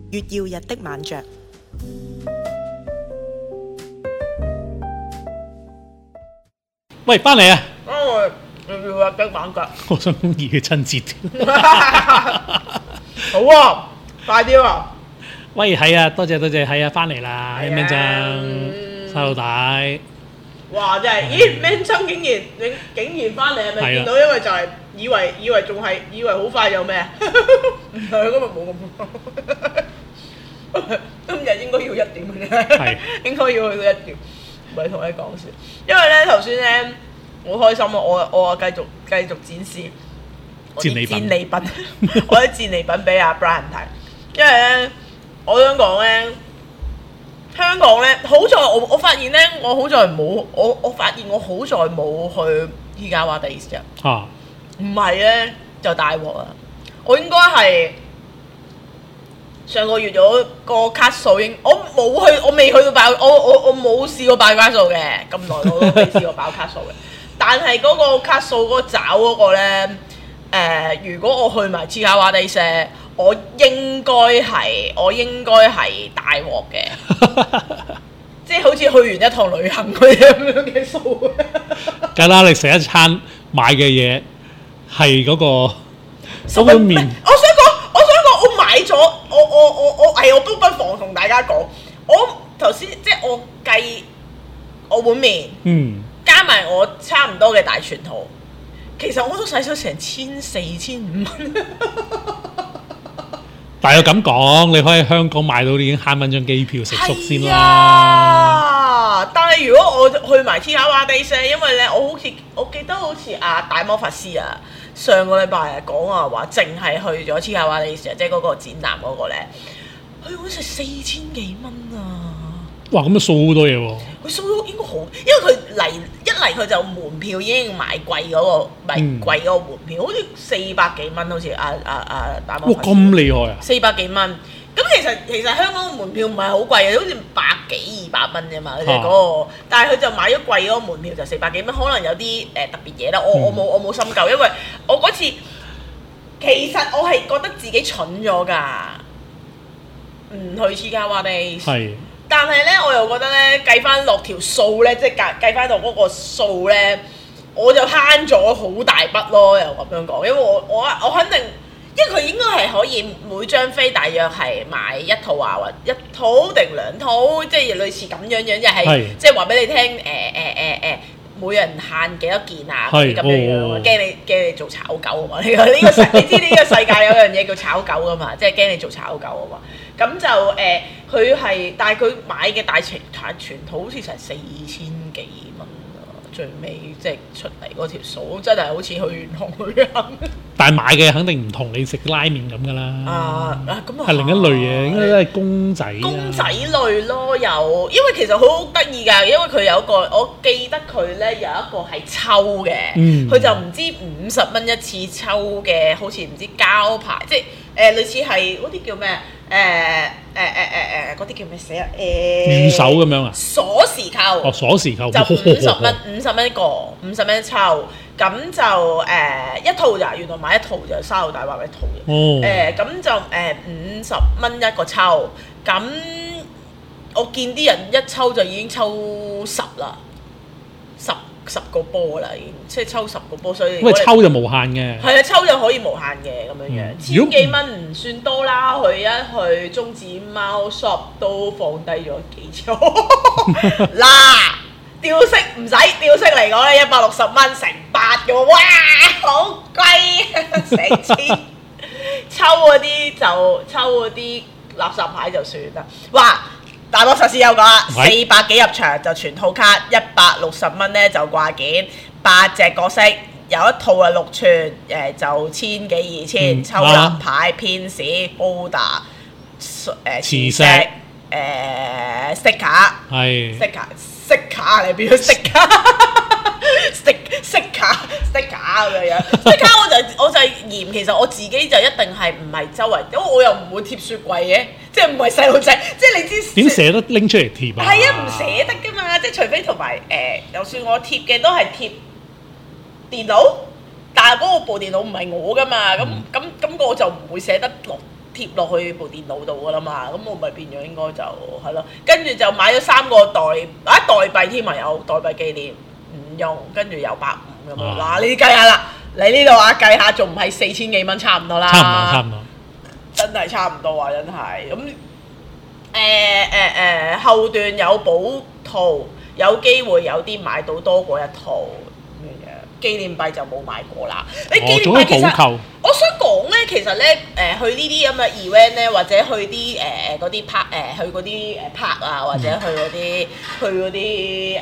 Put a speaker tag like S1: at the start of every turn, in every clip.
S1: 月曜日的晚酌。
S2: 喂，翻嚟啊！
S3: 月曜日的晚酌。
S2: 我想講母親節。
S3: 好啊，快啲啊！
S2: 喂，係啊，多謝，係啊，翻嚟啦 ，M Man 曾細路仔。
S3: 哇！真係，咦？Man 曾竟然翻嚟，係咪見到？因為就係以為仲係以為好快有咩啊？唔係，今日冇咁。今日應該要1點嘅啫，
S2: 係
S3: 應該要去到1點，唔係同你講笑。因為咧頭先咧好開心啊！我繼續展示我啲戰利品，我啲戰利品俾阿 Brian 睇。因為咧，我想講咧，香港咧，好在我發現咧，我發現我好在冇去依家話 days 啫。
S2: 啊！
S3: 唔係咧就大鑊啦！我應該係上個月咗個卡數我未去到爆，我冇試過爆卡數嘅，咁耐我都未試過爆卡數嘅。但係嗰個卡數嗰個找嗰個咧，如果我去埋黐卡話地社，我應該係大鑊嘅，即係好似去完一趟旅行嗰啲咁樣嘅數。
S2: 梗啦，你食一餐買嘅嘢係嗰個碗麵。
S3: 我想講，我買咗，我都不妨同大家講，我頭先即係我計我碗麵，加埋我差唔多嘅大全套，其實我都使咗成1400-1500蚊。
S2: 但係咁講，你可以喺香港買到已經慳蚊張機票食宿先啦。
S3: 啊！但係如果我去埋 T 卡瓦地社，因為咧我記得好似大魔法師啊，上個禮拜講話淨係去咗 T 卡瓦地社，即係嗰個展覽嗰個咧，佢好似4000幾蚊啊！
S2: 哇！咁啊掃好多嘢喎。
S3: 佢掃到應該好，因為佢一嚟佢就門票已經買貴嗰個，貴嗰個門票，好似400幾蚊，好似大魔法師。
S2: 哇！咁厲害啊
S3: ！400幾蚊。咁其實香港嘅門票唔係好貴嘅，好似100幾200蚊啫嘛，佢哋嗰個。但係佢就買咗貴嗰個門票就400幾蚊，可能有啲特別嘢啦。我冇深究，因為我嗰次其實我係覺得自己蠢咗㗎，唔去黐卡哇地。
S2: 係。
S3: 但係咧，我又覺得咧，計翻落條數咧，即係計翻到嗰個數咧，我就慳咗好大筆咯。又咁樣講，因為我肯定，因為佢應該係可以每張飛大約係買一套啊，或一套定2套，即係類似咁樣，就係即係話俾你聽，每人限幾多件啊，咁樣，驚你做炒狗啊嘛！你知呢個世界有樣嘢叫炒狗噶嘛，即係驚你做炒狗啊嘛。咁就佢係，但係佢買嘅大全套好似成4000幾蚊啊！最尾即係出嚟嗰條數，真係好似去完韓旅行。
S2: 但係買嘅肯定唔同你食拉麵咁㗎啦。
S3: 咁
S2: 係另一類嘢，應該都係公仔。
S3: 公仔類咯，因為其實好得意㗎，因為佢有一個，我記得佢咧有一個係抽嘅，佢就唔知50蚊一次抽嘅，好似唔知膠牌，即係類似係嗰啲叫咩？嗰啲叫咩寫啊？
S2: 預手咁樣啊？
S3: 鎖匙扣。
S2: 哦，鎖匙扣
S3: 就50蚊，50蚊一個，50蚊一抽，咁就一套咋，原來買一套就沙律大話一套嘅。咁就50蚊一個抽，咁我見啲人一抽就已經抽10啦，10個波啦，已經即係抽10個波，所以
S2: 喂，抽就無限嘅。
S3: 係啊，抽就可以無限嘅咁樣樣，千幾蚊唔算多啦。佢一去中指貓 shop 都放低咗幾抽。嗱，吊飾唔使吊飾嚟講咧，160蚊乘8嘅喎，哇，好貴，成千。抽嗰啲垃圾牌就算啦。哇！大魔術師有講啦，400幾入場就全套卡，160蚊咧就掛件，8隻角色，有一套係6寸，就1000幾2000，抽立牌、偏士、Boulder、磁石、sticker，係 sticker 嚟變咗 sticker 咁樣，sticker 我就嫌，其實我自己就一定係唔係周圍，因為我又唔會貼雪櫃嘅。即係唔係細路仔，即係你知
S2: 點捨得拎出嚟貼啊？
S3: 係啊，唔捨得㗎嘛！即係除非同埋就算我貼嘅都係貼電腦，但係嗰個部電腦唔係我㗎嘛，咁我就唔會捨得落貼貼落去部電腦度噶啦嘛，咁我咪變咗應該就係咯，跟住就買咗3個代幣添啊，有代幣紀念唔用，跟住有85咁樣，嗱你計下啦，你呢度計下仲唔係4000幾蚊差唔多啦，
S2: 差唔多，
S3: 真係差唔多啊，真係咁後段有補套，有機會有啲買到多過一套。紀念幣就冇買過啦。你紀念幣其實，我想講咧，其實咧去呢啲咁嘅 event 咧，或者去啲嗰啲 park 去嗰啲park 啊，或者去嗰啲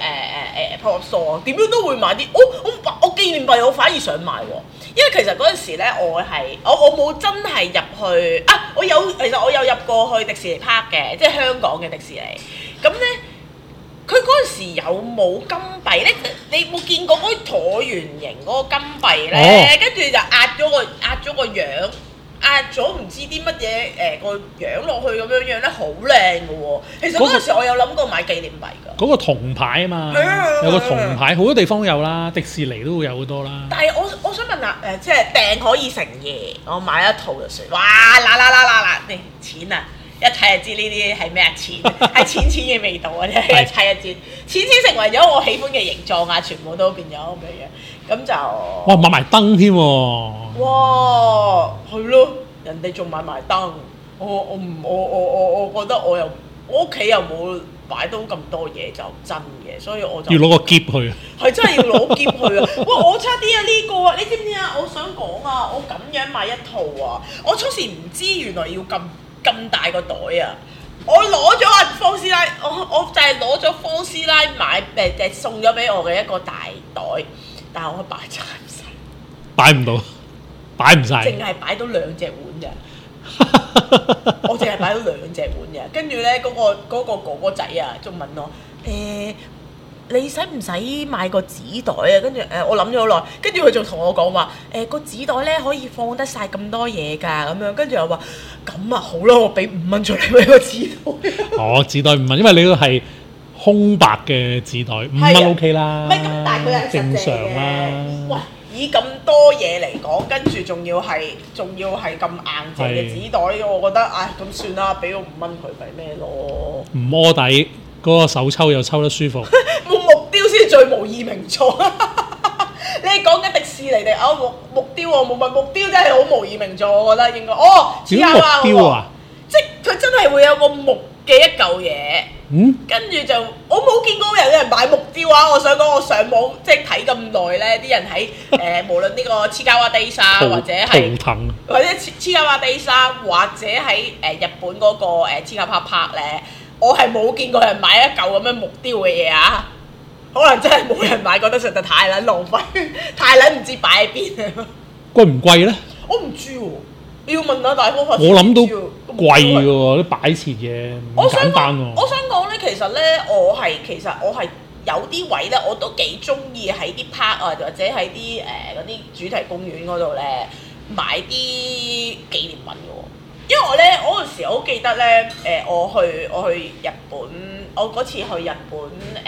S3: pop store，點樣都會買啲。我紀念幣我反而想買喎，因為其實嗰陣時咧，我冇真係入去啊，其實我有入過去迪士尼 park 嘅，即係香港嘅迪士尼。咁咧。佢嗰陣時有冇金幣咧？你冇見過嗰啲橢圓形嗰個金幣咧？跟住就壓咗個樣，壓咗唔知啲乜嘢個樣落去咁樣樣咧，好靚嘅喎。其實嗰陣時我有諗過買紀念幣㗎。嗰個銅牌啊嘛，
S2: 有個銅牌，好多地方都有啦，迪士尼都會有好多啦。
S3: 但係我想問下即係訂可以成夜，我買一套就算。哇！嗱，錢啊！一睇就知呢啲係咩啊？錢係錢嘅味道啊！一睇就知，錢成為咗我喜歡嘅形狀啊！全部都變咗咁樣，咁就
S2: 哇買埋燈添喎！
S3: 哇，係咯，人哋仲買埋燈，我覺得我屋企又冇擺到咁多嘢就真嘅，所以我就
S2: 要攞個篋去，
S3: 係真係要攞篋去啊！哇，我差啲啊呢個啊，你知唔知啊？我想講啊，我咁樣買一套啊，我初時唔知原來要咁大個袋啊！我攞咗阿方師奶，我就係攞咗方師奶送咗俾我嘅一個大袋，但係我擺晒唔晒，
S2: 擺唔到，擺唔晒，
S3: 淨係擺到2隻碗咋，我淨係擺到2隻碗咋，跟住咧嗰個哥哥仔啊，仲問我你使唔使買個紙袋啊？跟住我諗咗好耐，跟住佢仲同我講話個紙袋咧可以放得晒咁多嘢㗎咁樣，跟住我話咁啊好啦，我俾5蚊出嚟俾個紙袋。
S2: 紙袋5蚊，因為你都係空白嘅紙袋，5蚊 OK 啦。
S3: 唔係咁，但係佢係
S2: 正常啦。
S3: 喂，以咁多嘢嚟講，跟住仲要係咁硬淨嘅紙袋，我覺得咁算啦，俾個5蚊佢咪咩咯？
S2: 唔摸底。嗰個手抽又抽得舒服，
S3: 木雕先最無以名狀。你講緊迪士尼定木雕喎？木雕真係好無以名狀，我覺得應該。
S2: 點木雕啊？
S3: 即係佢真係會有個木嘅一嚿嘢，跟住就我冇見過有人買木雕啊！我想講，我上網即係睇咁耐咧，啲人喺無論呢個黐膠瓦地沙或者係或者黐膠瓦地沙，或者喺日本嗰個黐膠拍拍咧。我係冇見過人買一嚿咁樣木雕嘅嘢啊！可能真係冇人買，覺得實在太撚浪費，太撚唔知擺喺邊啊！
S2: 貴唔貴咧？
S3: 我唔知喎，要問下大方法。
S2: 我諗都貴嘅喎，啲擺設嘢唔簡單喎。
S3: 我想講咧，其實咧，我係有啲位咧，我都幾中意喺啲 park 啊，或者喺啲嗰啲主題公園嗰度咧買啲紀念品嘅喎。因為我嗰陣時我好記得咧，我去日本，我嗰次去日本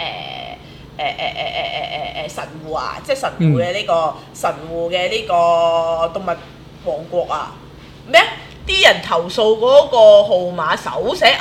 S3: 神戶啊，即係神戶嘅呢個動物王國啊，咩？啲人投訴嗰個號碼手寫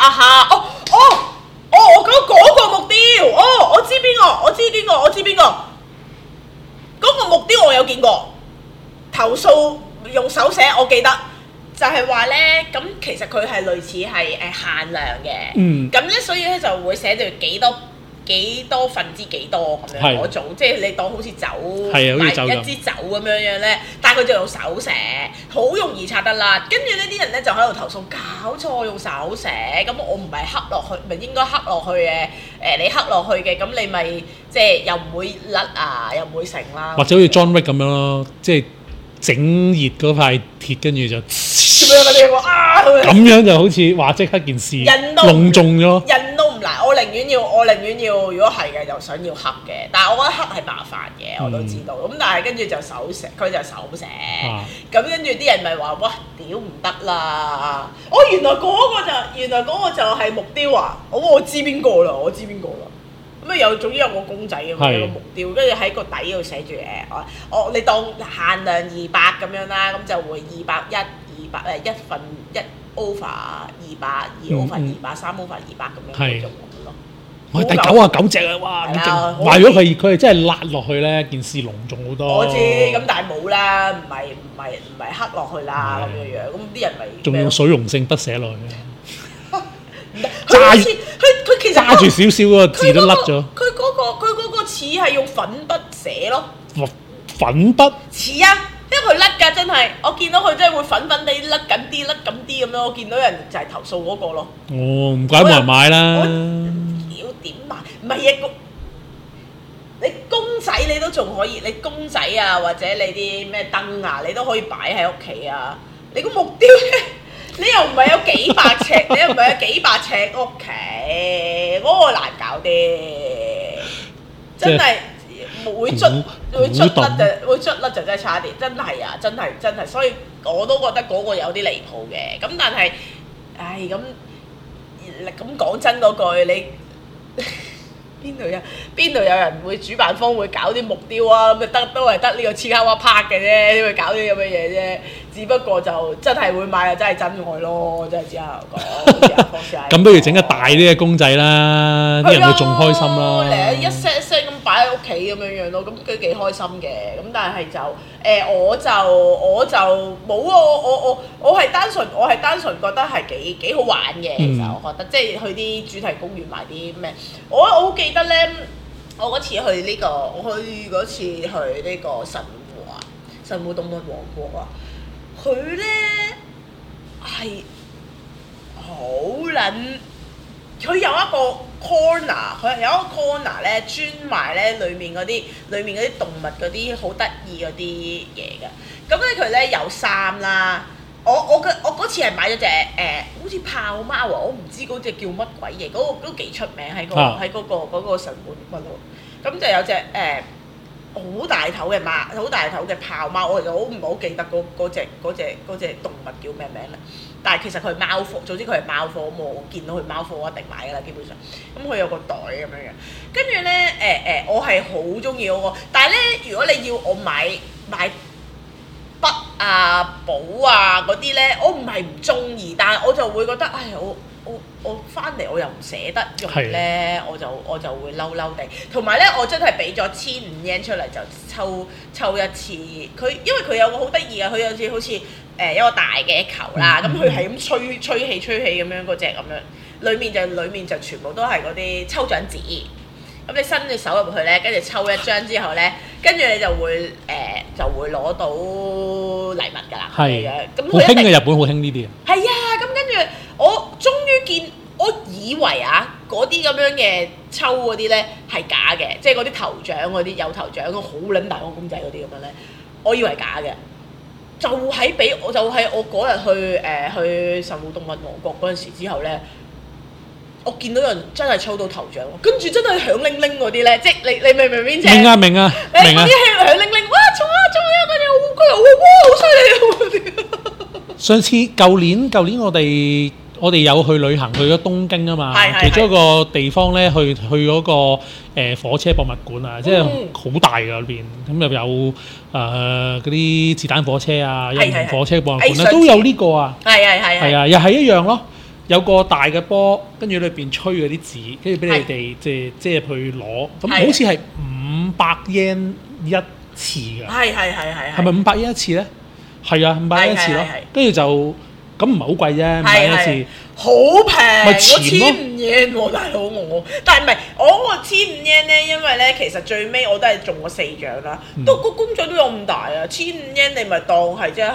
S3: 我講嗰個木雕，我知邊個，嗰個木雕我有見過，投訴用手寫，我記得。就係話咧，咁其實佢係類似係限量嘅，咁咧所以咧就會寫住幾多分之幾多咁樣嗰種，即係你當好似酒買一支酒咁樣咧，但係佢就用手寫，好容易拆得甩。跟住呢啲人咧就喺度投訴，搞錯用手寫，咁我唔係刻落去，咪應該刻落去嘅。你刻落去嘅，咁你咪即係又唔會甩啊，又唔會成啦。
S2: 或者好似 John Wick 咁樣咯，即係整熱嗰塊鐵，跟住就咁樣就好似話即刻件事隆重咗。
S3: 印都唔難，我寧願要，如果係嘅就想要刻嘅，但係我覺得刻係麻煩嘅，我都知道。咁但係跟住就手寫，佢就手寫。咁跟住啲人咪話：哇，屌唔得啦！原來嗰個就係木雕啊！我知邊個啦，咁啊總之有個公仔咁樣有個木雕，跟住喺個底度寫住你當限量200咁樣啦，咁就會200一份一， over 200、2over 200、3over 200咁樣嗰種咁咯。
S2: 我第99隻啊！哇，咁勁！話如果佢係真係辣落去咧，件事隆重好多。
S3: 我知，咁但係冇啦，唔係黑落去啦咁樣樣，咁啲人咪
S2: 仲用水溶性筆寫落去。
S3: 揸住佢其實
S2: 揸住少少嗰個字都甩咗。
S3: 佢嗰個似係用粉筆寫咯。
S2: 粉筆
S3: 似啊，因為佢甩㗎真係，我見到佢真係會粉粉地甩緊啲咁樣，我見到人就係投訴嗰個咯。
S2: 哦，唔怪冇人買啦。
S3: 妖點買？唔係啊，你公仔你都仲可以，你公仔啊或者你啲咩燈啊，你都可以擺喺屋企啊。你個木雕咧？你又唔係有幾百尺，你又唔係有幾百尺屋企，嗰個難搞啲，真係會捽甩就真係差啲，真係啊，真係，所以我都覺得嗰個有啲離譜嘅。咁但係，唉咁講真嗰句，你邊度有人會主辦方會搞啲木雕啊？咁都係得呢個黐卡哇拍嘅啫，點會搞啲咁嘅嘢啫？只不過就真係會買，就真係真愛咯，真係只係講。
S2: 咁不如整個大啲嘅公仔啦，啲人會仲開心啦。
S3: 嚟一 set 咁擺喺屋企咁樣樣咯，咁佢幾開心嘅。咁但係就我就冇啊！我係單純覺得係幾好玩嘅。其實我覺得即係去啲主題公園買啲咩，我好記得咧，我嗰次去呢個神戶動物王國啊。佢咧係好撚，佢有一個 corner 咧專賣咧裡面嗰啲動物嗰啲好得意嗰啲嘢㗎。咁咧佢咧有衫啦，我嗰次係買咗隻好似豹貓啊，我唔知嗰隻叫乜鬼嘢，嗰個都幾出名喺嗰個神戶動物度。咁就有隻好大頭嘅豹貓，我其實唔係好記得嗰隻動物叫咩名咧。但係其實佢係貓科，總之佢係貓科，咁我見到佢貓科我一定買㗎啦，基本上。咁佢有個袋咁樣嘅，跟住咧我係好中意嗰個。但係咧，如果你要我買筆啊、簿啊嗰啲咧，我唔係唔中意，但係我就會覺得，唉，我翻嚟我又唔捨得用咧，我就會嬲嬲地。同埋咧，我真係俾咗1500 yen 出嚟就抽一次。因為佢有個好得意嘅，佢有似好似一個大嘅球啦，咁佢係咁吹氣咁樣嗰隻咁樣，裡面就全部都係嗰啲抽獎紙。咁你伸隻手入去咧，跟住抽一張之後咧，跟住你就會攞到禮物㗎啦。係嘅，咁好興嘅，日本好興呢啲啊。係啊，咁跟住我終於見，我以為啊嗰啲咁樣嘅抽嗰啲咧係假嘅，即係嗰啲頭獎嗰啲有頭獎好撚大個公仔嗰啲咁樣咧，我以為假嘅。就喺我嗰日去神戶動物王國嗰陣時之後咧。我見到人真係抽到頭獎，跟住真係響鈴鈴嗰啲咧，即係你明唔明邊隻？明啊！你嗰啲響鈴鈴，哇！中啊！嗰隻好高啊！哇！好犀利啊！
S2: 上次舊年我哋有去旅行，去咗東京啊嘛，其中一個地方咧去嗰個火車博物館啊，即係好大㗎裏邊，咁又有嗰啲子彈火車啊，有火車博物館咧都有呢個啊，係啊，又係一樣咯。有個大嘅波，跟住裏邊吹嗰啲紙，跟住俾你哋即係去攞，咁好似係500 yen 一次㗎。係咪500 yen 一次咧？係啊，500 yen 一次咯。跟住就咁唔係好貴啫，500 yen 一次。好平，我1500 yen 喎，大佬我。但係唔係我個1500 yen 咧，因為咧其實最尾我都係中咗4獎啦，都個公獎都有咁大啊！1500 yen 你咪當係即係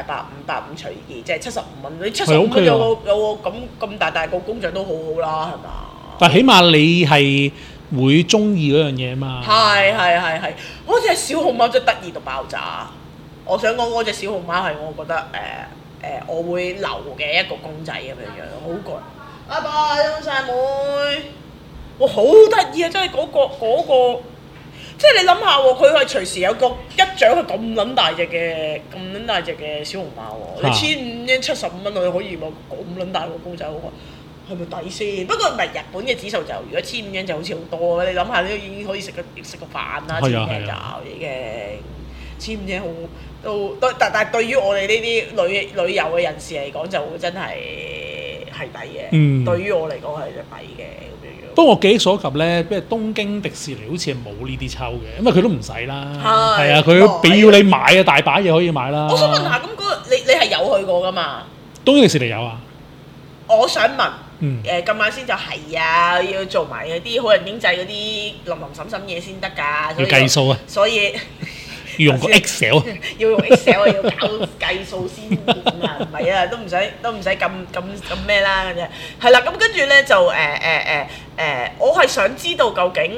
S2: 550除2，即係75蚊。你75蚊有個咁大個公獎都好好啦，係嘛？但係起碼你係會中意嗰樣嘢嘛？係。嗰隻小熊貓真係得意到爆炸。我想講嗰隻小熊貓係我覺得我會留嘅一個公仔咁樣樣，好過。拜拜，中晒妹。哇，好得意啊！真係嗰個，即係你諗下喎，佢係隨時有個一獎係咁撚大隻嘅小熊貓喎。你1500 yen 75蚊，我可以買咁撚大個公仔，我話係咪抵先？不過唔係日本嘅指數就，如果1500 yen 就好似好多。你諗下都已經可以食個飯啦，1500 yen 就已經。
S3: 知唔知好但係對於我哋呢啲旅遊嘅人士嚟講，就真係抵嘅。對於我嚟講係抵嘅咁樣。
S2: 不過我記憶所及咧，即係東京迪士尼好似係冇呢啲抽嘅，因為佢都唔使啦。係啊，佢俾要你買啊，大把嘢可以買啦。
S3: 我想問下，咁你係有去過㗎嘛？
S2: 東京迪士尼有啊。我
S3: 想問，今晚先就係啊，要做埋嗰啲好人經濟嗰啲林沈沈嘢先得㗎。
S2: 要計數啊！
S3: 所以
S2: 要用個 Excel，
S3: 要用 Excel 要搞計數先掂啊！唔係啊，都唔使咁咩啦嘅啫。係啦，咁跟住咧就我係想知道究竟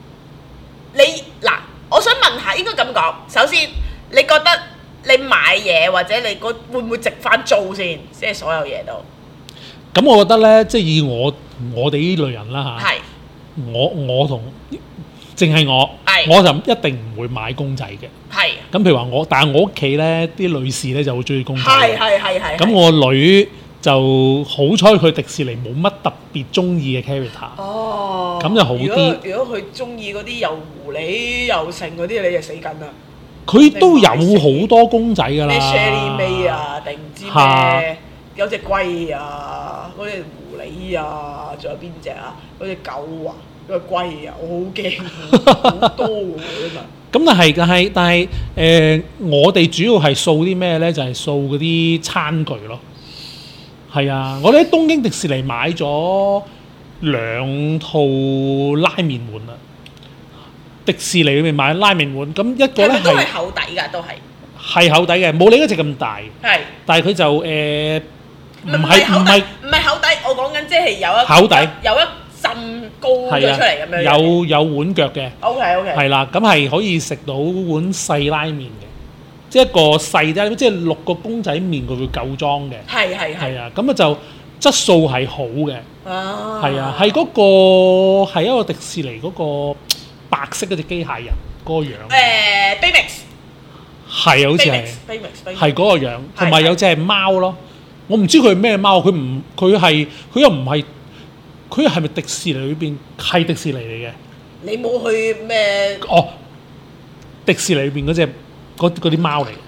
S3: 我想問下，應該咁講。首先，你覺得你買嘢或者你會唔會值翻租先？即係所有嘢都。
S2: 咁我覺得咧，即係以我哋呢類人啦嚇，我同淨係我就一定唔會買公仔嘅。係。咁譬如話但係我屋企咧啲女士咧就好中意公仔。係。咁我女就好彩，佢迪士尼冇乜特別中意嘅 character。哦。咁就好啲。
S3: 如果佢中意嗰啲又狐狸又剩嗰啲，你就死緊啦。
S2: 佢都有好多公仔㗎啦。
S3: 咩 Sherry May 啊，定唔知咩？有隻龜啊，嗰隻狐狸啊，仲有邊隻啊？嗰隻狗啊，嗰隻龜啊，我好驚，好多喎真係。
S2: 咁但係我哋主要係掃啲咩咧？就係掃嗰啲餐具咯。係啊，我哋喺東京迪士尼買咗2套拉麵碗啦。迪士尼裏面買拉麵碗，咁一個咧
S3: 都係厚底㗎，都係。
S2: 係厚底嘅，冇你嗰隻咁大。係。但係佢就唔係厚
S3: 底，我講緊即係有一
S2: 厚底，
S3: 有一浸高咗出嚟咁
S2: 樣。有碗腳嘅。OK。係啦，咁係可以食到碗細拉麵嘅，即係一個細啲，即係6個公仔麵佢會夠裝嘅。係啊，咁啊就質素係好嘅。係啊，係嗰個係一個迪士尼嗰個白色嗰隻機械人嗰個樣。
S3: Baymax。係
S2: 啊，好似係。係嗰個樣，同埋有隻貓咯。我唔知佢係咩貓，佢又唔係，佢係咪迪士尼裏邊係迪士尼嚟嘅？
S3: 你冇去咩？
S2: 迪士尼裏邊嗰啲貓嚟嘅，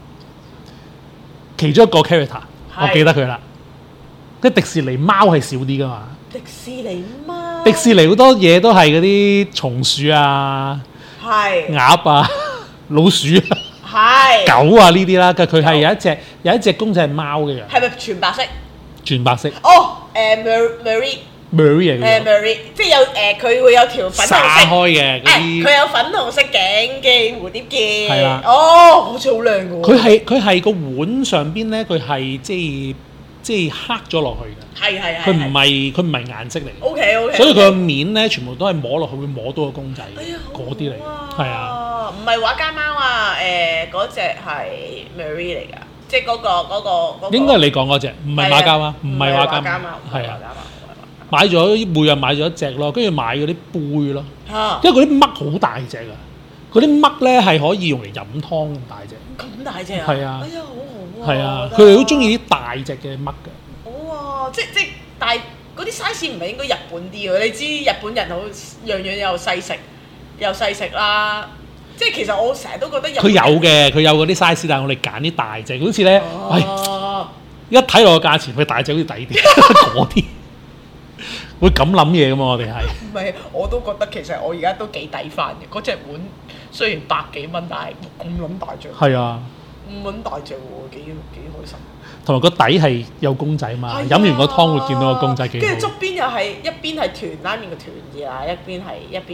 S2: 其中一個 character，我記得佢啦。即係迪士尼貓係少啲噶嘛？
S3: 迪士尼貓。
S2: 迪士尼好多嘢都係嗰啲松鼠啊、鴨啊、老鼠啊。狗啊呢啲啦，佢係有一隻公仔係貓嘅樣。係咪
S3: 全白色？
S2: 全白色。
S3: Marie
S2: 嚟嘅。
S3: Marie 即係有佢會有條粉紅色。
S2: 撒開嘅嗰啲。
S3: 佢有粉紅色頸嘅蝴蝶結。
S2: 係啦。
S3: 好似好靚㗎喎。
S2: 佢係個碗上邊咧，佢係即係黑咗落去嘅。係。佢唔係顏色嚟。OK。所以佢個面咧，全部都係摸落去會摸到個公仔。嗰啲嚟。係啊。
S3: 唔係畫家貓啊，嗰隻係 Marie 嚟㗎，即係嗰個。應該係
S2: 你講嗰隻，唔係馬家貓，唔係畫家貓，係啊。買咗每日買咗一隻咯，跟住買嗰啲杯咯，因為嗰啲嘜好大隻啊，嗰啲嘜咧係可以用嚟飲湯咁大隻。咁大隻啊！係啊。哎呀，好好啊！係啊，佢哋好中意啲大隻嘅嘜㗎。好啊，即但係嗰啲 size 唔係應該日本啲㗎？你知日本人好樣樣又細食啦。即係其實我成日都覺得佢有嗰啲 size， 但係我哋揀啲大隻，好似咧，一睇落個價錢，佢大隻好似抵啲，嗰啲會咁諗嘢㗎嘛？我哋係唔係？我都覺得其實我而家都幾抵翻嘅。嗰隻碗雖然100幾蚊，但係咁撚大隻。係啊，咁撚大隻喎，幾開心。同埋個底係有公仔嘛，飲完個湯會見到個公仔幾好。跟住側邊又係一邊係團拉麵嘅團字啦，一邊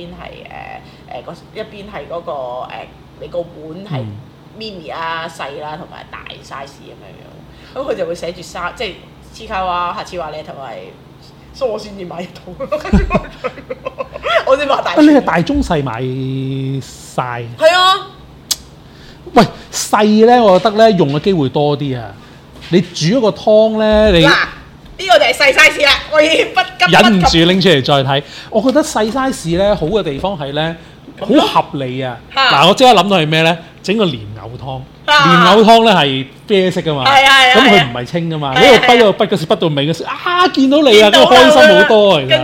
S2: 係嗰個你個碗係 mini 啦、細啦同埋大 size 咁樣樣。咁佢就會寫住即係黐卡哇、下次話你同埋，所以我先至買一套。我先買大。你係大中細買晒？係啊。喂，細咧，我覺得咧用嘅機會多啲啊！你煮一個湯咧，呢個就係細 size 啦，我已經不急忍唔住拎出嚟再睇。我覺得細 size 咧好嘅地方係咧好合理啊！嗱，我即刻諗到係咩咧？整個蓮藕湯，蓮藕湯咧係啡色噶嘛，咁佢唔係清噶嘛。你喺度滗嗰時滗到尾嗰時，見到你啊，都開心好多啊！跟住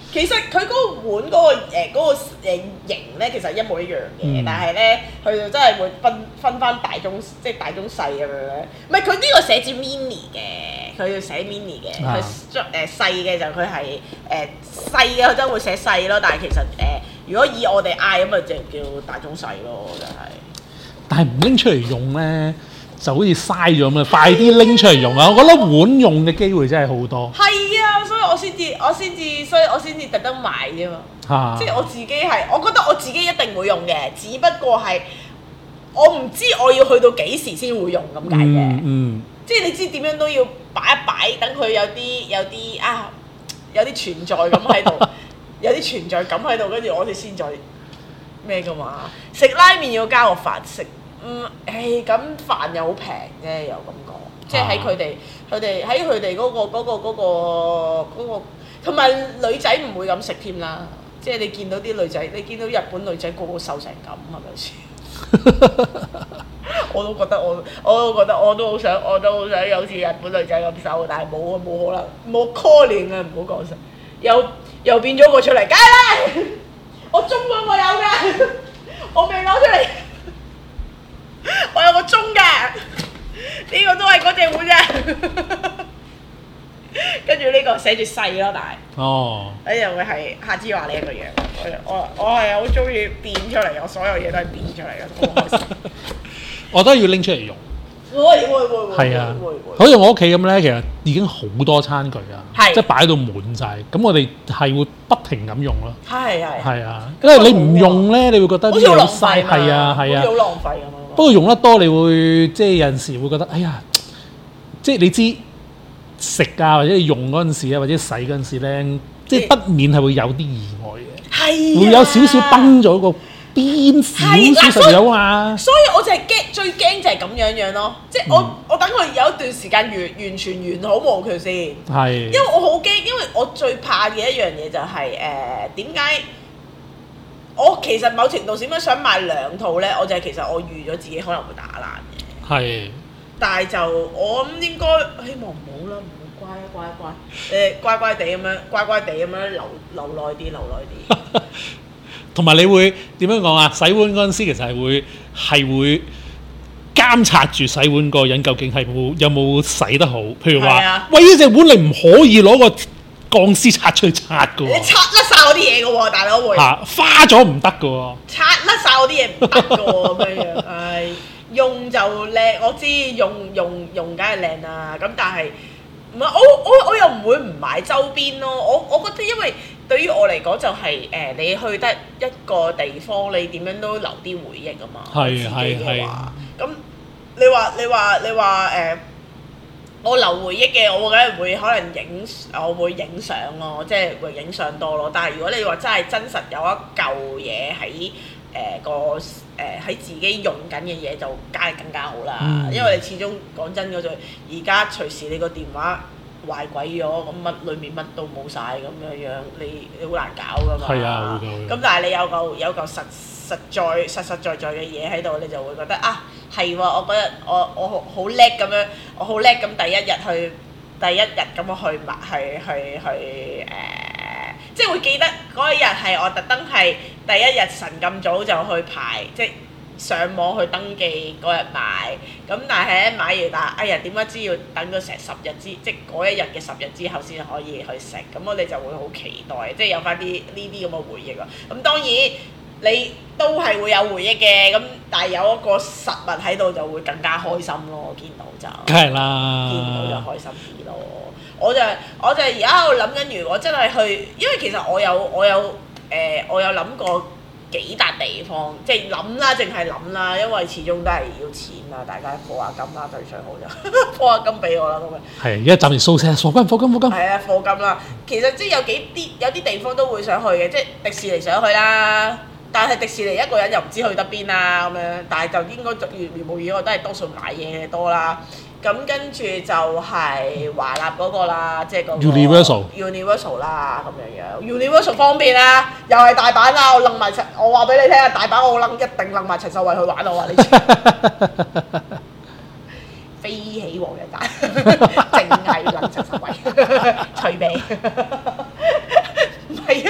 S3: 其實佢嗰個碗嗰個型咧，其實一模一樣嘅，但係咧佢就真係會分翻大中即係大中細咁樣咧。唔係佢呢個寫住 mini 嘅，佢要寫 mini 嘅，佢細嘅就佢係細嘅，佢真係會寫細咯。但係其實如果以我哋嗌咁咪就叫大中細咯，就係。
S2: 但係唔拎出嚟用咧，就好似嘥咗咁啊！快啲拎出嚟用啊！我覺得碗用嘅機會真係好多。
S3: 係啊，所以我先至特登買啫嘛。即係我自己係，我覺得我自己一定會用嘅，只不過係我唔知我要去到幾時先會用咁解嘅。即係你知點樣都要擺一擺，等佢有啲存在感喺度，有啲存在感喺度，跟住我哋先再咩噶嘛？食拉麵要加個飯食。咁飯又好平啫，又咁講，即係喺佢哋嗰個，同埋女仔唔會咁食添啦。即係你見到啲女仔，你見到日本女仔個個瘦成咁，係咪先？我都覺得我都好想有似日本女仔咁瘦，但係冇可能，冇可能啊！唔好講實，又變咗個出嚟，梗係啦！我中嗰個有㗎，我未攞出嚟。我有個鐘㗎，呢個都係嗰隻碗啫。跟住呢個寫住細咯，但係呢就會係下次話你一個樣。我係好中意變出嚟，我所有嘢都係變出嚟嘅，好開心。
S2: 我都要拎出嚟用。會。係啊，好似我屋企咁咧，其實已經好多餐具啊，即係擺到滿晒。咁我哋係會不停咁用咯。係啊，因為你唔用咧，你會覺得
S3: 好似好浪費。
S2: 係啊，
S3: 好似好浪費咁。
S2: 不過用得多，你會即係有陣時會覺得，哎呀，即係你知食啊，或者你用嗰陣時啊，或者洗嗰陣時咧，即係不免係會有啲意外嘅，係會有少少崩咗個邊少少實有啊。所以我就係最驚就係咁樣咯，即係我等佢有一段時間完全完好無缺先，係，因為我好驚，因為我最怕嘅一樣嘢就係點解？我其實某程度點解想買兩套咧？我就係其實我預咗自己可能會打爛嘅。係。但係就我諗應該希望唔好啦，唔好乖地咁樣留耐啲。同埋你會點樣講啊？洗碗嗰陣時其實係會監察住洗碗嗰個人究竟有冇洗得好。譬如話，喂，呢隻碗你唔可以攞個鋼絲刷出去刷㗎喎，你刷甩晒我啲嘢㗎喎，大佬會花咗唔得㗎喎，刷甩晒我啲嘢唔得㗎喎咁樣樣，用就靚，我知用梗係靚啦，咁但係唔係我又唔會唔買周邊咯，我覺得因為對於我嚟講就係你去得一個地方，你點樣都留啲回憶啊嘛，係，咁你話我留回憶嘅，我梗係會可能我會影相咯，即係會影相多咯。但係如果你話真係真實有一嚿嘢喺喺自己用緊嘅嘢，就梗係更加好啦。因為你始終講真嗰句，而家隨時你個電話壞鬼咗，咁裡面乜都冇晒咁樣，你好難搞噶嘛。係啊，咁但係你有嚿實在嘅嘢喺度，你就會覺得啊，係喎！我嗰日我好叻咁樣，我好叻咁第一日咁去即係會記得嗰一日係我特登係第一日晨咁早就去排，即係上網去登記嗰日買。咁但係咧買完哎呀點解知要等咗成10日即係嗰一日嘅10日之後先可以去食？咁我哋就會好期待，即係有翻啲呢啲咁嘅回憶啊！咁當然。你都係會有回憶嘅，咁但係有一個實物喺度就會更加開心咯，見到就梗係啦，見到就開心啲咯。我就而家喺度諗緊，如果真係去，因為其實我有諗過幾笪地方，即係諗啦，淨係諗啦，因為始終都係要錢啦，大家課下金啦，最最好就課下金俾我啦咁樣。係，而家暫時掃聲，課金。係啊，課金啦。其實即係有啲地方都會想去嘅，即係迪士尼想去啦。但係迪士尼一個人又唔知去得邊啦咁樣，但係就應該如無意外都係多數買嘢嘅多啦。咁跟住就係華納嗰個啦，即係嗰個 Universal 啦咁樣。Universal 方便啦，又係大阪啦，我話俾你聽啊，大阪我一定擸埋陳秀慧去玩，我話你知。飛起黃日蛋，淨係擸陳秀慧，隨便。唔係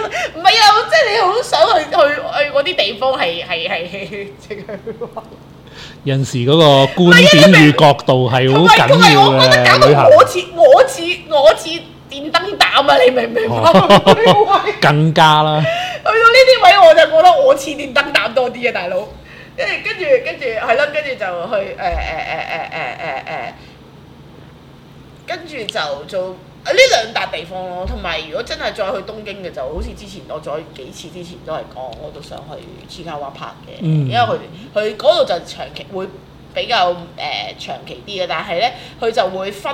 S3: 你好想去嗰啲地方係淨係玩。
S2: 有陣時嗰個觀點與角度係好緊要嘅旅行。
S3: 我似電燈膽啊！你明唔明白？
S2: 更加啦。
S3: 去到呢啲位我就覺得我似電燈膽多啲啊，大佬。跟住係咯，跟住就去跟住就做呢兩笪地方咯。同埋如果真係再去東京嘅，就好似之前我再幾次之前都係講，我都想去次卡瓦拍嘅，因為佢嗰度就長期會比較長期啲嘅，但係咧佢就會分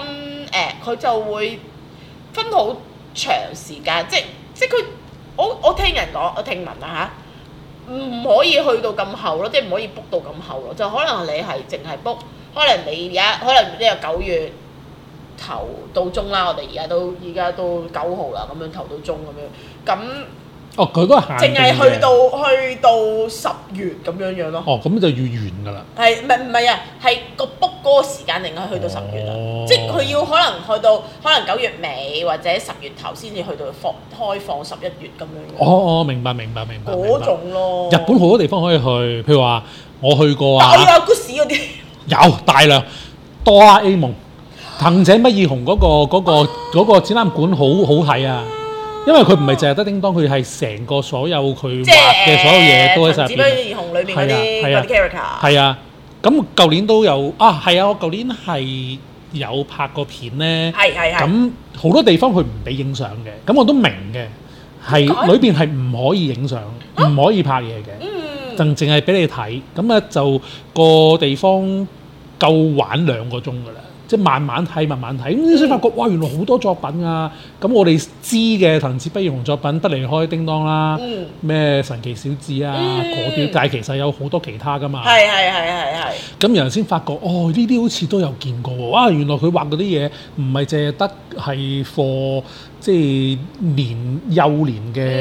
S3: 好長時間，即係佢我聽人講，我聽聞啊嚇，唔可以去到咁後咯，即係唔可以 book 到咁後咯，就可能你係淨係 book，可能你有9月頭到中啦，我哋而家都9號啦，咁樣頭到中咁樣，咁
S2: 佢都係限定嘅，
S3: 淨係去到10月咁樣咯。
S2: 咁就要完㗎啦。
S3: 係唔係啊？係個 book 嗰個時間定係去到10月啊？即係佢要可能去到9月尾或者10月頭先至去到開放11月咁樣。明白。嗰種咯。日
S2: 本好多地方可以去，譬如話我去過啊。
S3: 但我有嗰時嗰啲。
S2: 有大量哆啦 A 夢、藤井不二雄嗰個展覽館好睇啊！因為佢唔係淨係得叮當，佢係成個所有佢畫嘅所有嘢都喺晒入邊。藤井不二雄裏邊嗰啲 character。係啊，咁舊年都有啊，係啊，我舊年係有拍過片咧。係。咁好多地方佢唔俾影相嘅，咁我都明嘅，係裏邊係唔可以影相，唔可以拍嘢嘅，淨係俾你睇。咁咧就個地方夠玩2個鐘㗎啦。即係慢慢睇，咁你先發覺哇，原來好多作品啊！咁我哋知嘅藤子不二雄作品不離開叮當啦，咩神奇小子啊嗰啲，但係其實有好多其他㗎嘛。係。咁有人先發覺，呢啲好似都有見過喎！哇，原來佢畫嗰啲嘢唔係淨係得係 for 即係幼年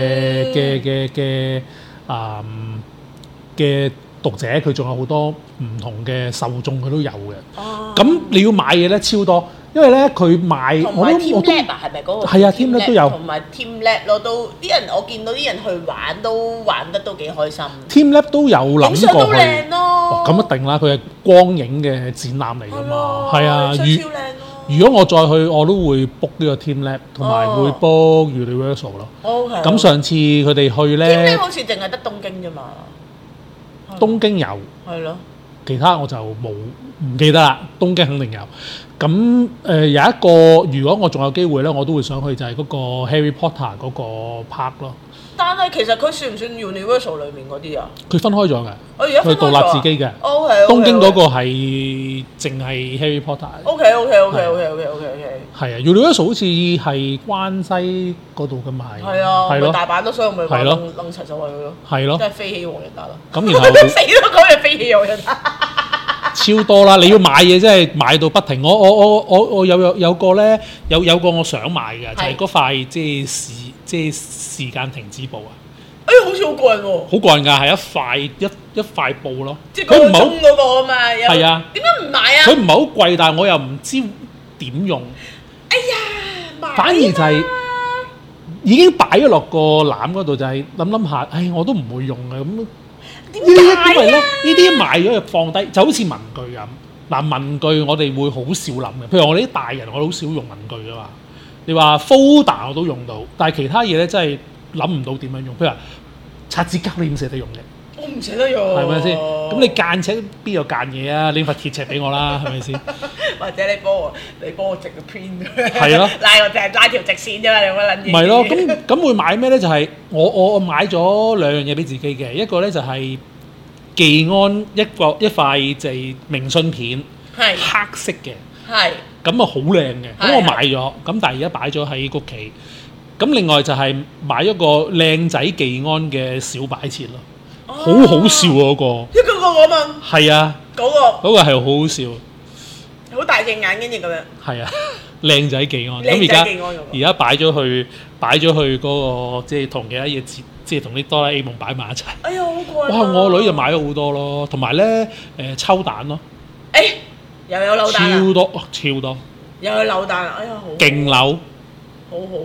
S2: 嘅讀者，佢仲有好多唔同嘅受眾，佢都有嘅。咁你要買嘢咧超多，因為咧佢買
S3: 我都 TeamLab 係咪嗰個？
S2: 係啊 ，TeamLab 都有，
S3: 同埋 TeamLab 咯，都啲人我見到啲人去玩都玩得都幾開心。
S2: TeamLab 都有諗過去，影相都
S3: 靚咯。
S2: 咁一定啦，佢係光影嘅展覽嚟㗎嘛。係啊，
S3: 超靚咯。
S2: 如果我再去，我都會 book 呢個 TeamLab， 同埋會 book Universal 咯。
S3: OK。
S2: 咁上次佢哋去咧
S3: ，TeamLab 好似淨係得東京啫嘛。
S2: 東京有，
S3: 係咯，
S2: 其他我就唔記得啦。東京肯定有。咁有一個，如果我仲有機會咧，我都會想去就係嗰個 Harry Potter 嗰個 park 咯。
S3: 但係其實佢算唔算 Universal 裏面嗰啲啊？
S2: 佢分開咗嘅，
S3: 佢
S2: 獨立自己嘅。東京嗰個係淨係 Harry Potter。OK。係啊 ，Universal 好似係關西嗰度㗎嘛係。係啊，係咯，大阪都所以咪話掹齊咗佢咯。係咯，即係飛起黃人達咯。咁然後死都講係飛起黃人達。 超多啦！你要買嘢真係買到不停。我有個咧，有個我想買嘅，就係嗰塊即係時間停止布啊！
S3: 好似好過癮喎！
S2: 好過癮㗎，係一塊布咯。
S3: 即係佢唔好嗰個啊嘛。係啊。點解唔買啊？
S2: 佢唔係好貴，但係我又唔知點用。
S3: 哎呀，買！
S2: 反而就係已經擺咗落個籃嗰度，就係諗下，我都唔會用嘅咁。因為咧，呢啲買咗就放低，就好似文具咁。嗱，文具我哋會好少諗嘅，譬如我哋啲大人，我哋好少用文具㗎嘛。你話 folder 我都用到，但係其他嘢咧真係諗唔到點樣用。譬如話擦紙膠，你唔捨得用嘅？
S3: 我唔捨得用，
S2: 係咪先？咁你間尺邊有間嘢啊？你塊鐵尺俾我啦，係咪先？
S3: 或者你幫我直個 print，
S2: 係咯，
S3: 拉條直線啫嘛，你有乜撚嘢？
S2: 唔係咯，咁會買咩咧？就係我買咗2樣嘢俾自己嘅，一個咧就係技安一塊就係明信片，係黑色嘅，係咁啊好靚嘅，咁我買咗，咁但係而家擺咗喺屋企。咁另外就係買咗個靚仔技安嘅小擺設咯，好好笑啊嗰個。
S3: 一個我問。係啊。嗰個
S2: 係好好笑。
S3: 好大隻眼跟住咁樣。係啊，
S2: 靚仔技安。咁而家擺咗去嗰個即係同其他嘢即係同啲哆啦 A 夢擺埋一齊。哎呀，好貴！哇！我女就買咗好多咯，同埋咧抽蛋咯。又有扭蛋。超多。又有扭蛋啊！哎呀，好。勁扭。好好啊！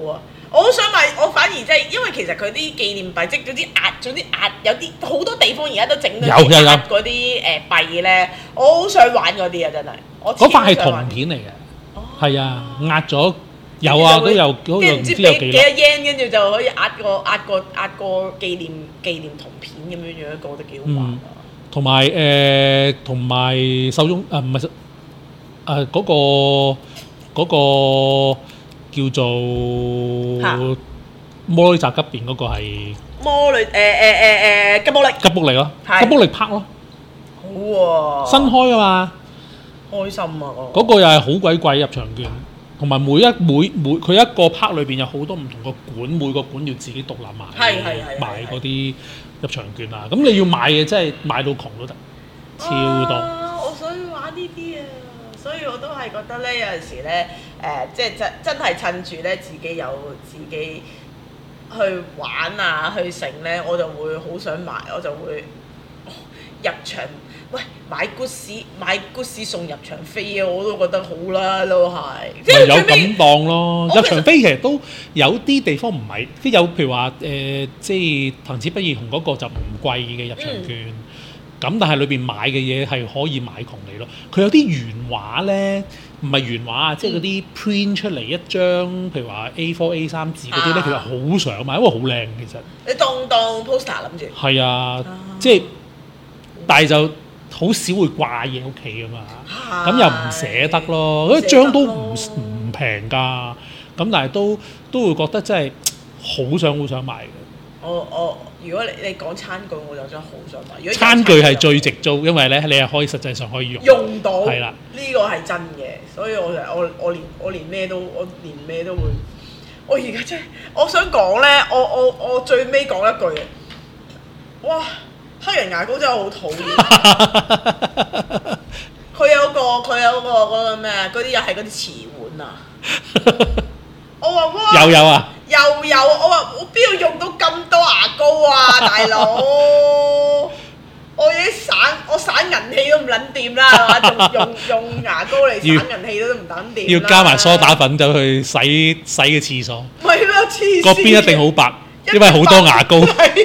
S3: 我好想買，我反而即係因為其實佢啲紀念幣即係總之壓有啲好多地方而家都整到壓嗰啲幣咧，我好想玩嗰啲啊！真係，
S2: 嗰塊係銅片嚟嘅，係啊，壓咗有啊，都有嗰個唔知有幾多
S3: yen， 跟住就可以壓個紀念銅片咁樣樣，覺得幾好玩啊！
S2: 同埋手中唔係嗰個叫做魔女宅急便嗰個係
S3: 魔女吉卜力
S2: 咯，吉卜力拍咯，
S3: 好喎，
S2: 新開啊嘛，
S3: 開心啊！
S2: 嗰個又係好鬼貴入場券，同埋每佢一個 park 裏邊有好多唔同個館，每個館要自己獨立買嗰啲入場券啊！咁你要買嘅真係買到窮都得，超多。
S3: 我想玩呢啲啊！所以我都係覺得咧，有陣時咧，即係真係趁住咧自己有自己去玩啊，去成咧，我就會好想買，我就會入場。喂，買 good 送入場飛啊！我都覺得好啦，都係。即係有咁當
S2: 咯，入場飛其實都有啲地方唔係，即係有譬如話即係藤子不二雄嗰個就唔貴嘅入場券。咁但係裏邊買嘅嘢係可以買窮你咯。佢有啲原畫咧，唔係原畫啊，即係嗰啲 print 出嚟一張，譬如話 A4、A3 字嗰啲咧，其實好想買，因為好靚其實。
S3: 你當 poster 諗住？係
S2: 啊，即係，但係就好少會掛嘢屋企噶嘛。咁又唔捨得咯，嗰張都唔平㗎。咁但係都會覺得真係好想買嘅。
S3: 如果你講餐具，我就真係好想買。如果
S2: 餐具係最直租，因為咧你係可以實際上可以
S3: 用到，
S2: 係啦，
S3: 呢個係真嘅。所以我連咩都會。我而家真係，我想講咧，我最尾講一句嘅，哇！黑人牙膏真係好討厭。佢有個嗰個咩啊？嗰啲又係嗰啲瓷碗啊！我話哇，
S2: 有啊，
S3: 又有，我話我邊度用到咁多牙膏啊，大佬！我已經省銀器都唔撚掂啦，係嘛？仲用牙膏嚟省銀器都唔撚掂。要
S2: 加埋梳打粉走去洗嘅廁所。
S3: 唔係咩黐線？
S2: 嗰邊一定好白，因為好多牙膏。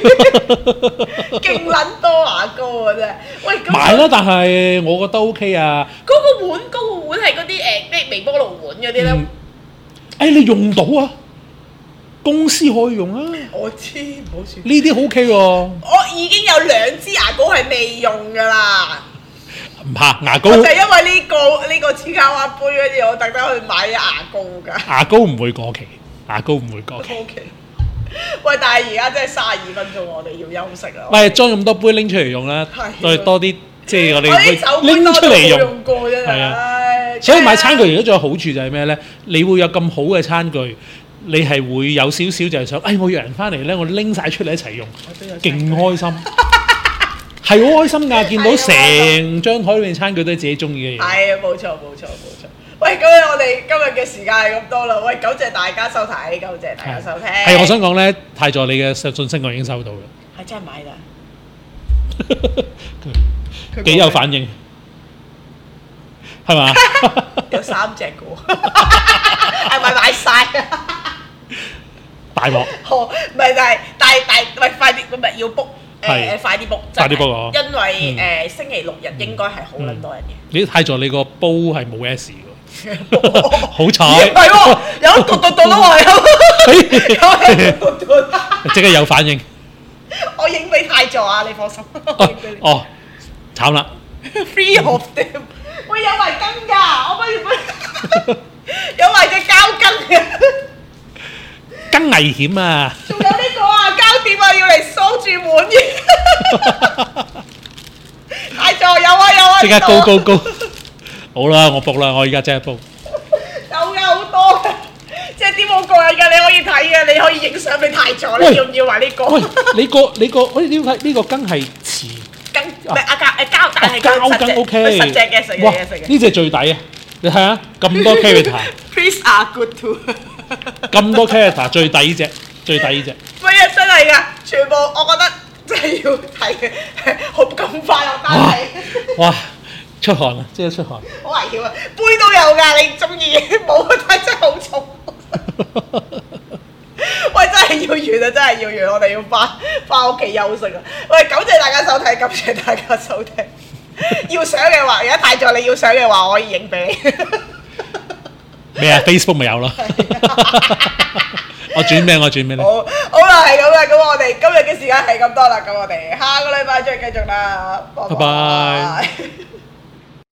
S3: 勁撚多牙膏啊！真係。喂，
S2: 買啦，但係我覺得 OK 啊。
S3: 嗰個碗係嗰啲咩微波爐碗嗰啲咧。
S2: 你用到啊？公司可以用啊！
S3: 我知，唔好算。
S2: 呢啲 OK 喎。
S3: 我已經有2支牙膏係未用㗎啦。
S2: 唔怕牙膏。
S3: 我就係因為呢個黐膠瓦杯嗰啲，我特登去買牙膏㗎。
S2: 牙膏唔會過期，牙膏唔會過期。
S3: 喂，但係而家真係32分鐘，我哋要休息啦。
S2: 喂，裝咁多杯拎出嚟用啦，再多啲即係我哋拎出嚟用。係啊。所以買餐具而家仲有好處就係咩咧？你會有咁好嘅餐具，你係會有少少就係想，我約人翻嚟咧，我拎晒出嚟一齊用，勁開心，係好開心㗎！見到成張台裏面餐具都係自己中意嘅嘢。係啊，冇錯。喂，咁我哋今日嘅時間係咁多啦。喂，感謝大家收睇，感謝大家收聽。係，我想講咧，太助你嘅信息我已經收到啦。係真係買㗎，幾有反應。係嘛？有3隻嘅喎，係咪買晒啊？大鑊！唔係，但係，喂，快啲，唔係要 book，快啲 book，快啲 book 我。因為星期6日應該係好撚多人嘅。你太助你個煲係冇 S 嘅，好彩。係喎，有嘟咯喎，即刻有反應。我影俾太助啊，你放心。哦，慘啦。Free of them。喂，有圍巾㗎，我不如有埋隻膠巾嘅，更危險啊！仲有呢個啊，膠碟啊，要嚟梳住碗嘅。大座有啊！即刻高！好啦，我 book 啦，我而家即刻 book。有嘅好多嘅，即係啲好過癮㗎，你可以睇嘅，你可以影相俾太座。你要唔要埋呢個？喂，你個，喂，呢個羹係瓷。唔係膠，但係膠羹 OK，實隻嘅食嘅。呢隻最抵啊！你睇下咁多 character。Please are good too。咁多 character 最抵呢隻。唔係啊，真係㗎，全部我覺得真係要睇嘅，好咁快落單睇。哇！出汗啊，即係出汗。好危險啊！杯都有㗎，你中意冇？但係真係好重。
S3: 係要完啊，真係要完，我哋要翻屋企休息啊！喂，感謝大家收睇，感謝大家收聽。要相嘅話，而家太在你要相嘅話，我可以影俾你。
S2: 咩啊 ？Facebook 咪有咯。我轉咩？我轉咩咧？
S3: 好啦，係咁啦，咁我哋今日嘅時間係咁多啦，咁我哋下個禮拜再繼續啦，拜拜。